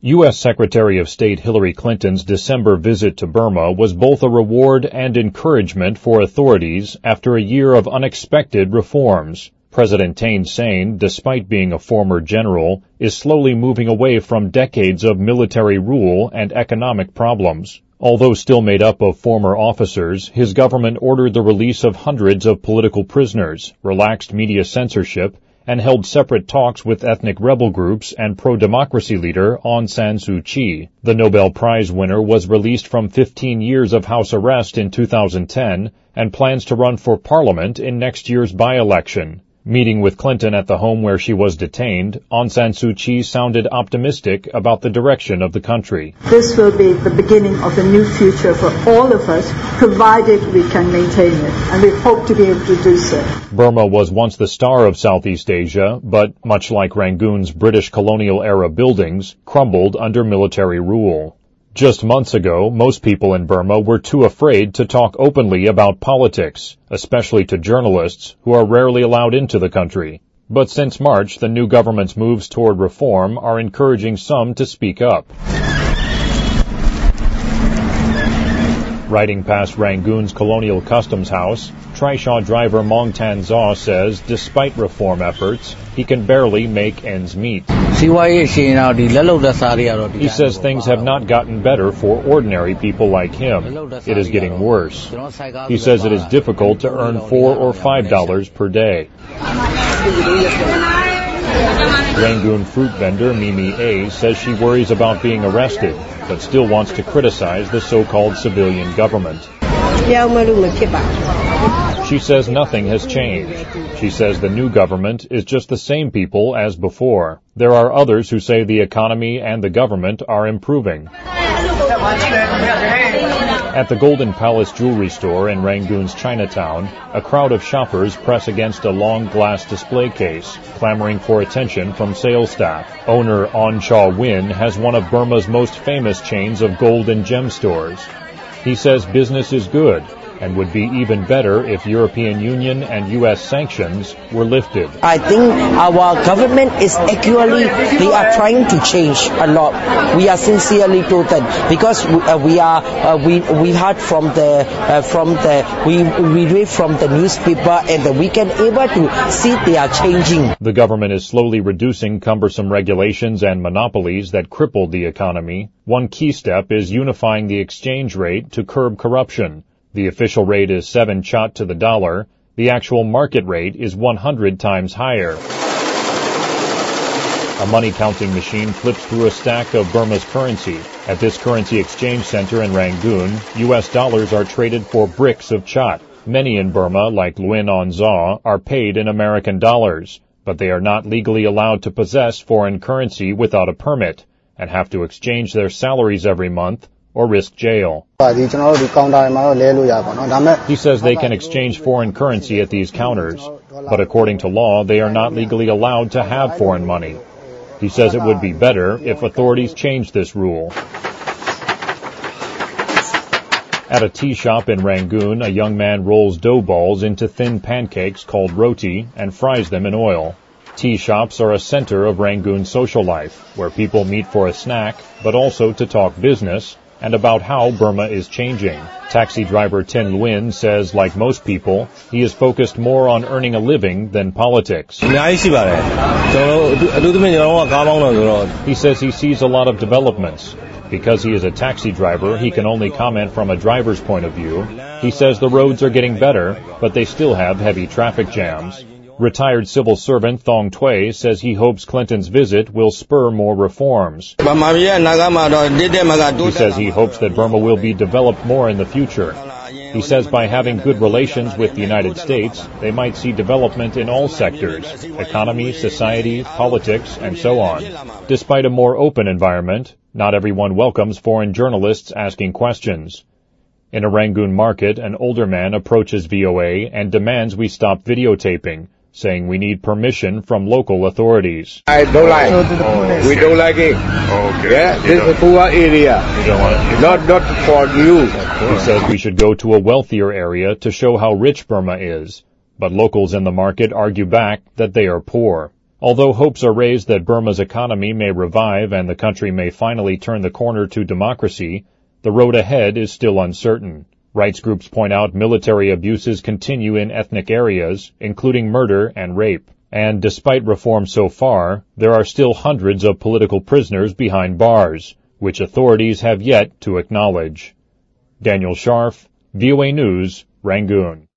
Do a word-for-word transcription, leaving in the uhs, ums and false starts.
U S Secretary of State Hillary Clinton's December visit to Burma was both a reward and encouragement for authorities after a year of unexpected reforms. President Thein Sein, despite being a former general, is slowly moving away from decades of military rule and economic problems. Although still made up of former officers, his government ordered the release of hundreds of political prisoners, relaxed media censorship, and held separate talks with ethnic rebel groups and pro-democracy leader Aung San Suu Kyi. The Nobel Prize winner was released from fifteen years of house arrest in two thousand ten and plans to run for parliament in next year's by-election. Meeting with Clinton at the home where she was detained, Aung San Suu Kyi sounded optimistic about the direction of the country. This will be the beginning of a new future for all of us, provided we can maintain it, and we hope to be able to do so. Burma was once the star of Southeast Asia, but, much like Rangoon's British colonial-era buildings, crumbled under military rule. Just months ago, most people in Burma were too afraid to talk openly about politics, especially to journalists, who are rarely allowed into the country. But since March, the new government's moves toward reform are encouraging some to speak up. Riding past Rangoon's Colonial Customs House, Trishaw driver Mong Tan Zaw says despite reform efforts, he can barely make ends meet. He says things have not gotten better for ordinary people like him. It is getting worse. He says it is difficult to earn four or five dollars per day. Rangoon fruit vendor Mimi A says she worries about being arrested, but still wants to criticize the so-called civilian government. She says nothing has changed. She says the new government is just the same people as before. There are others who say the economy and the government are improving. At the Golden Palace jewelry store in Rangoon's Chinatown, a crowd of shoppers press against a long glass display case, clamoring for attention from sales staff. Owner On Chaw Win has one of Burma's most famous chains of gold and gem stores. He says business is good and would be even better if European Union and U S sanctions were lifted. I think our government is actually, they are trying to change a lot. We are sincerely told that because we, uh, we are, uh, we we heard from the, uh, from the, we, we read from the newspaper and that we can able to see they are changing. The government is slowly reducing cumbersome regulations and monopolies that crippled the economy. One key step is unifying the exchange rate to curb corruption. The official rate is seven kyat to the dollar. The actual market rate is one hundred times higher. A money counting machine flips through a stack of Burma's currency. At this currency exchange center in Rangoon, U S dollars are traded for bricks of kyat. Many in Burma, like Luin On Zaw, are paid in American dollars, but they are not legally allowed to possess foreign currency without a permit, and have to exchange their salaries every month or risk jail. He says they can exchange foreign currency at these counters, but according to law, they are not legally allowed to have foreign money. He says it would be better if authorities changed this rule. At a tea shop in Rangoon, a young man rolls dough balls into thin pancakes called roti and fries them in oil. Tea shops are a center of Rangoon social life, where people meet for a snack, but also to talk business and about how Burma is changing. Taxi driver Tin Nguyen says, like most people, he is focused more on earning a living than politics. He says he sees a lot of developments. Because he is a taxi driver, he can only comment from a driver's point of view. He says the roads are getting better, but they still have heavy traffic jams. Retired civil servant Thong Tue says he hopes Clinton's visit will spur more reforms. He says he hopes that Burma will be developed more in the future. He says by having good relations with the United States, they might see development in all sectors, economy, society, politics, and so on. Despite a more open environment, not everyone welcomes foreign journalists asking questions. In a Rangoon market, an older man approaches V O A and demands we stop videotaping, saying we need permission from local authorities. I don't like it. We don't like it. Okay. Yeah, this is a poor area. You don't want it? Not, not for you. He says we should go to a wealthier area to show how rich Burma is, but locals in the market argue back that they are poor. Although hopes are raised that Burma's economy may revive and the country may finally turn the corner to democracy, the road ahead is still uncertain. Rights groups point out military abuses continue in ethnic areas, including murder and rape. And despite reform so far, there are still hundreds of political prisoners behind bars, which authorities have yet to acknowledge. Daniel Scharf, V O A News, Rangoon.